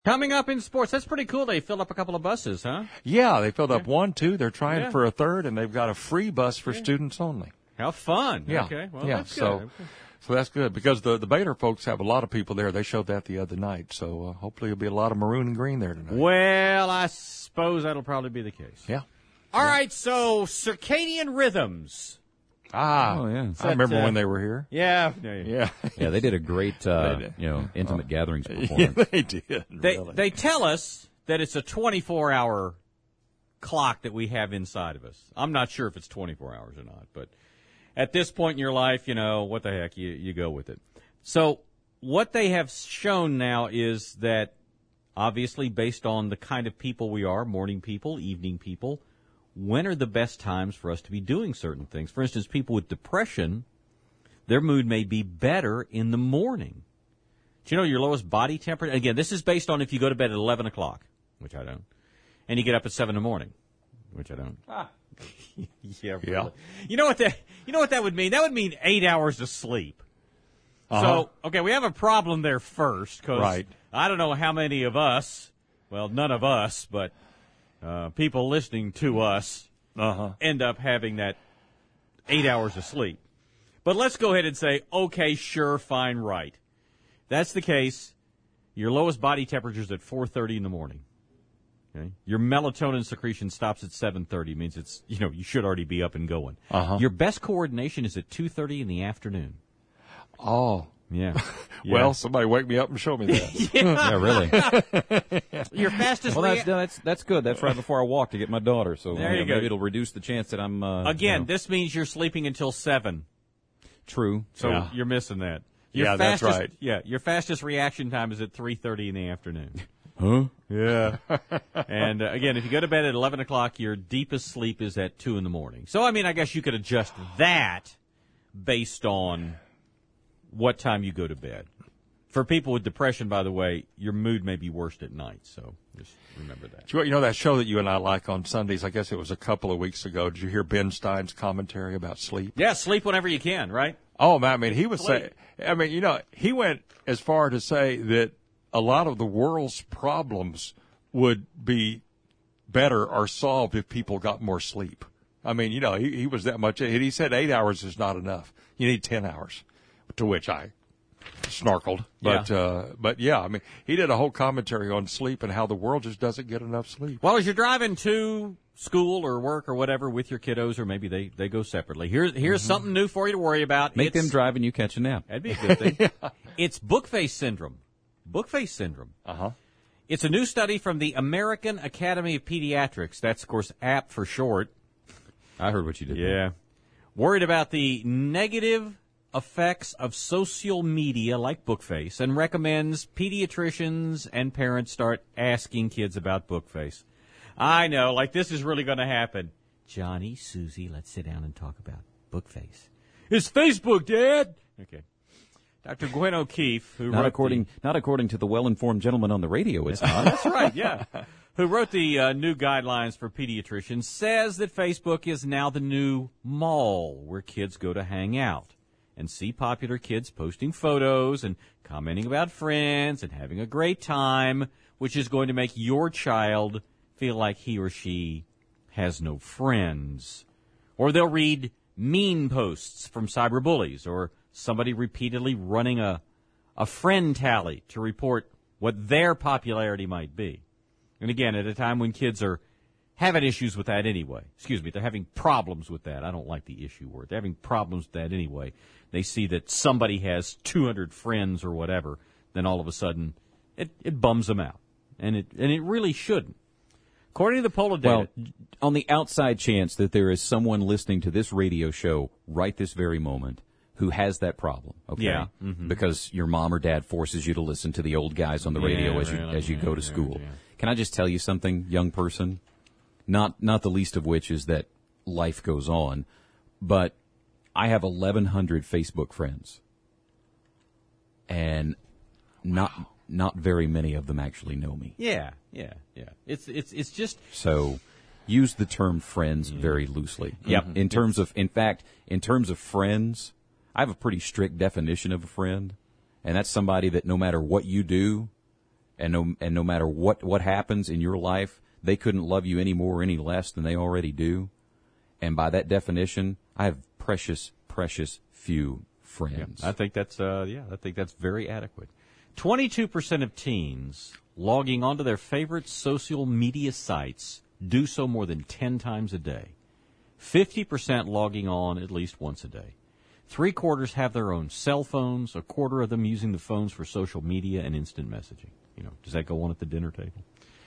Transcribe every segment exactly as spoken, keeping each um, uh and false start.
Coming up in sports, that's pretty cool. They filled up a couple of buses, huh? Yeah, they filled up yeah. one, two. They're trying yeah. for a third, and they've got a free bus for yeah. students only. How fun. Yeah. Okay, well, yeah. that's so, good. So that's good, because the, the Baylor folks have a lot of people there. They showed that the other night, so uh, hopefully there'll be a lot of maroon and green there tonight. Well, I suppose that'll probably be the case. Yeah. All yeah. right, so circadian rhythms. Ah, oh, yeah. I remember uh, when they were here. Yeah. Yeah. Yeah, yeah they did a great, uh, you know, intimate oh. gatherings performance. Yeah, they did. They, really. they tell us that it's a twenty-four hour clock that we have inside of us. I'm not sure if it's twenty-four hours or not, but at this point in your life, you know, what the heck, you, you go with it. So what they have shown now is that, obviously, based on the kind of people we are, morning people, evening people, when are the best times for us to be doing certain things? For instance, people with depression, their mood may be better in the morning. Do you know your lowest body temperature? Again, this is based on if you go to bed at eleven o'clock, which I don't, and you get up at seven in the morning, which I don't. Ah. yeah, really. yeah. You know what that? You know what that would mean? That would mean eight hours of sleep. Uh-huh. So, okay, we have a problem there first, because right. I don't know how many of us, well, none of us, but uh, people listening to us uh-huh. end up having that eight hours of sleep. But let's go ahead and say, okay, sure, fine, right. That's the case. Your lowest body temperature is at four thirty in the morning. Okay? Your melatonin secretion stops at seven thirty. Means it's, you know, you should already be up and going. Uh-huh. Your best coordination is at two thirty in the afternoon. Oh. Yeah. yeah. Well, somebody wake me up and show me that. yeah. yeah, really. Your fastest Well, that's, rea- that's that's good. That's right before I walk to get my daughter. So there you know, go. Maybe it'll reduce the chance that I'm... Uh, Again, you know. this means you're sleeping until seven. True. So yeah. you're missing that. Your yeah, fastest, that's right. Yeah, your fastest reaction time is at three thirty in the afternoon. Huh? Yeah. and, uh, again, if you go to bed at eleven o'clock, your deepest sleep is at two in the morning. So, I mean, I guess you could adjust that based on what time you go to bed. For people with depression, by the way, your mood may be worst at night, so just remember that. You know that show that you and I like on Sundays, I guess it was a couple of weeks ago. Did you hear Ben Stein's commentary about sleep? Yeah, sleep whenever you can, right? Oh, man, I mean, he was saying, I mean, you know, he went as far to say that a lot of the world's problems would be better or solved if people got more sleep. I mean, you know, he, he was that much, and he said eight hours is not enough. You need ten hours, to which I snarkled. But, yeah. uh, but yeah, I mean, he did a whole commentary on sleep and how the world just doesn't get enough sleep. Well, as you're driving to school or work or whatever with your kiddos, or maybe they, they go separately, here's, here's mm-hmm. something new for you to worry about. Make it's, them drive and you catch a nap. That'd be a good thing. yeah. It's bookface syndrome. Bookface syndrome. Uh-huh. It's a new study from the American Academy of Pediatrics. That's, of course, A P for short. I heard what you did. Yeah. There. Worried about the negative effects of social media like Bookface, and recommends pediatricians and parents start asking kids about Bookface. I know, like this is really going to happen. Johnny, Susie, let's sit down and talk about Bookface. It's Facebook, Dad! Okay. Doctor Gwen O'Keefe, who not wrote according the, not according to the well-informed gentleman on the radio, it's not. That's right, yeah. Who wrote the uh, new guidelines for pediatricians, says that Facebook is now the new mall where kids go to hang out and see popular kids posting photos and commenting about friends and having a great time, which is going to make your child feel like he or she has no friends. Or they'll read mean posts from cyberbullies, or somebody repeatedly running a, a friend tally to report what their popularity might be. And again, at a time when kids are having issues with that anyway. Excuse me, they're having problems with that. I don't like the issue word. They're having problems with that anyway. They see that somebody has two hundred friends or whatever, then all of a sudden it, it bums them out. And it and it really shouldn't. According to the poll of data... Well, on the outside chance that there is someone listening to this radio show right this very moment who has that problem, okay? Yeah. Mm-hmm. Because your mom or dad forces you to listen to the old guys on the radio yeah, as you really, as you yeah, go to yeah, school. Yeah. Can I just tell you something, young person? Not not the least of which is that life goes on, but I have eleven hundred Facebook friends, and not wow. not very many of them actually know me. Yeah, yeah, yeah. It's it's it's just so. Use the term friends very loosely. Yep. In terms of, in fact, in terms of friends, I have a pretty strict definition of a friend, and that's somebody that no matter what you do, and no and no matter what what happens in your life, they couldn't love you any more or any less than they already do. And by that definition, I have precious, precious few friends. Yeah, I think that's uh, yeah, I think that's very adequate. Twenty-two percent of teens logging onto their favorite social media sites do so more than ten times a day. Fifty percent logging on at least once a day. Three quarters have their own cell phones. A quarter of them using the phones for social media and instant messaging. You know, does that go on at the dinner table?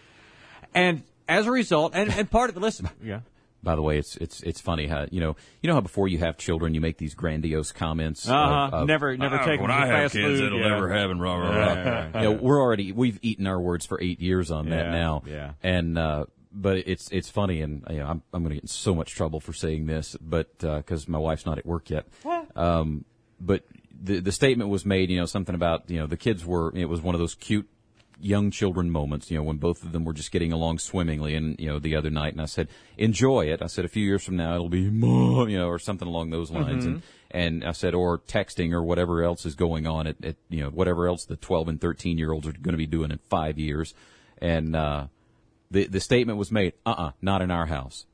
And as a result, and, and part of it, listen, yeah. By the way, it's it's it's funny how you know you know how before you have children you make these grandiose comments. Uh-huh. Of, of, never never uh, take when them to I have fast kids, food. it'll yeah. never happen. Rah, rah, rah. Yeah, yeah, yeah. You know, we're already we've eaten our words for eight years on that Yeah, now. yeah. And uh, but it's it's funny, and you know, I'm I'm going to get in so much trouble for saying this, but because uh, my wife's not at work yet. Um, but the the statement was made, you know, something about you know the kids were. It was one of those cute young children moments, you know, when both of them were just getting along swimmingly. And, you know, the other night, and I said, enjoy it. I said, a few years from now, it'll be, Mom, you know, or something along those lines. Mm-hmm. And, and I said, or texting or whatever else is going on at, at, you know, whatever else the twelve and thirteen year olds are going to be doing in five years. And, uh, the, the statement was made, uh-uh, not in our house.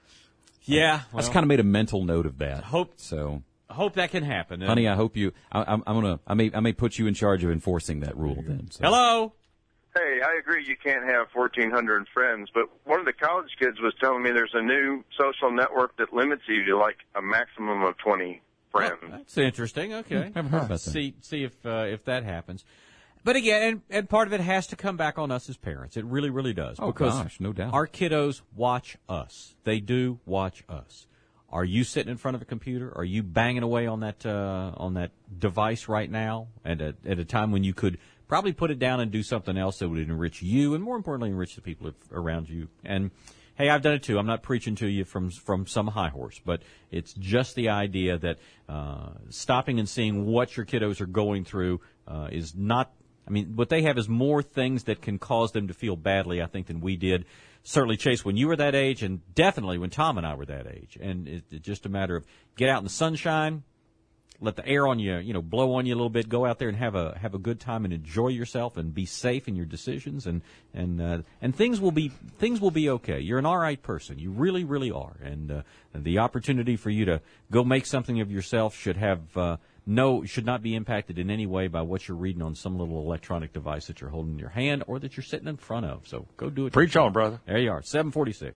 Yeah. I just kind of made a mental note of that. Hope so. Hope that can happen. Honey, I hope you, I, I'm, I'm gonna, I may, I may put you in charge of enforcing that rule then. So. Hello. Hey, I agree you can't have fourteen hundred friends, but one of the college kids was telling me there's a new social network that limits you to like a maximum of twenty friends. Well, that's interesting. Okay. Haven't heard about that. See, see if uh, if that happens. But again, and, and part of it has to come back on us as parents. It really, really does. Oh, because gosh, no doubt. Our kiddos watch us. They do watch us. Are you sitting in front of a computer? Are you banging away on that uh, on that device right now at a, at a time when you could probably put it down and do something else that would enrich you and, more importantly, enrich the people around you? And, hey, I've done it too. I'm not preaching to you from from some high horse, but it's just the idea that uh, stopping and seeing what your kiddos are going through uh, is not – I mean, what they have is more things that can cause them to feel badly, I think, than we did. Certainly, Chase, when you were that age, and definitely when Tom and I were that age. And it, it's just a matter of get out in the sunshine, let the air on you, you know, blow on you a little bit. Go out there and have a have a good time and enjoy yourself and be safe in your decisions. And and uh, and things will be things will be okay. You're an all right person. You really, really are. And uh, the opportunity for you to go make something of yourself should have uh, no should not be impacted in any way by what you're reading on some little electronic device that you're holding in your hand or that you're sitting in front of. So go do it. Preach on, brother. There you are, seven forty-six.